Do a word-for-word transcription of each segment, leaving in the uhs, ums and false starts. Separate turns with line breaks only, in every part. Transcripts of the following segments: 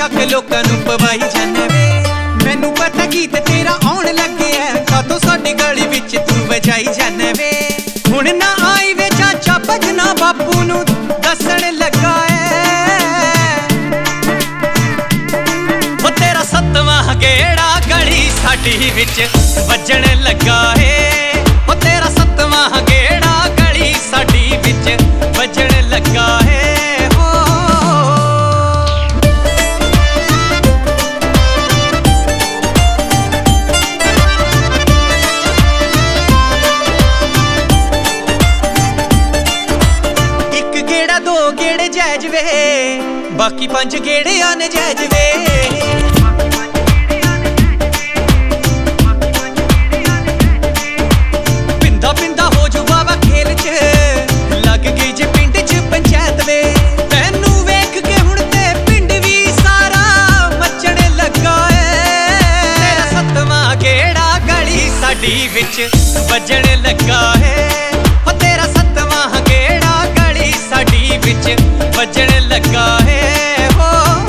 शक लोकां नूं पवाई जाने वे। मैनू पता गीत तेरा आउण लगे है, कातों साडी गली विच तू वजाई जाने वे। हुण ना आई वे चाचा भजना बापू नूं दसण लगा है, ओ तेरा सतवां गेड़ा गली साडी विच वजण लगा है। ओ तेरा सतवां गेड़ा गली साडी विच वजण लगा है। दो गेड़े जैज वे, बाकी पंज गेड़े आने जैज वे। पिंदा पिंदा हो जू बाबा खेल च, लग गई जे पिंड च पंचायत वे। तैनू वेख के हुण ते पिंड भी सारा मचण लगा है। तेरा सतवां गेड़ा गली साडी विच वजण लगा है। ओ तेरा सतवां गेड़ा गली साडी विच वजण लगा है। हो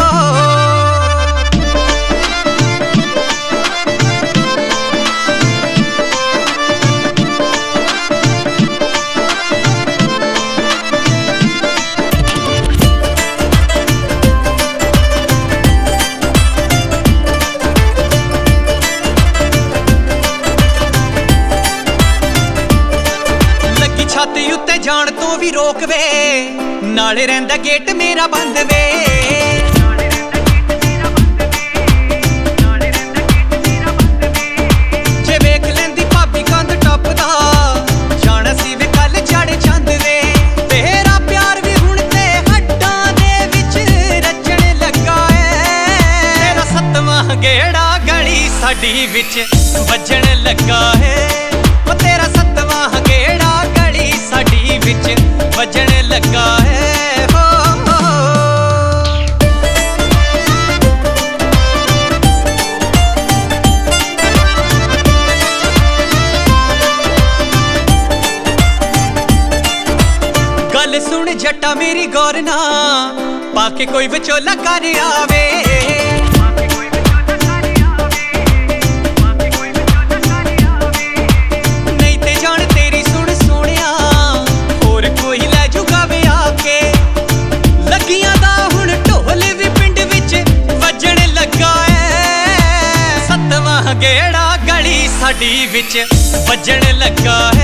लगी छत उत्ते जाण तो भी रोक वे, नाले रहिंदा गेट मेरा बंद वे। जे वेख लैंदी भाभी कंध टपदा, जाना सी वे कल चढ़ चंद वे। तेरा प्यार भी हुण ते हड्डां दे विच रचण लगा है। तेरा सतवां गेड़ा गली साडी विच वजण लगा है। ओ तेरा सतवां गेड़ा गली साडी विच वजण लगा है। गल सुन जट्टा मेरी गौर ना, पाके कोई विचोला कर आवे। नहीं ते जान तेरी सुन सोनिया, होर कोई लै जूगा वे आके। लगियां दा हुण ढोल भी पिंड विच वजण लगा है। सतवां गेड़ा गली साडी विच वजण लगा है।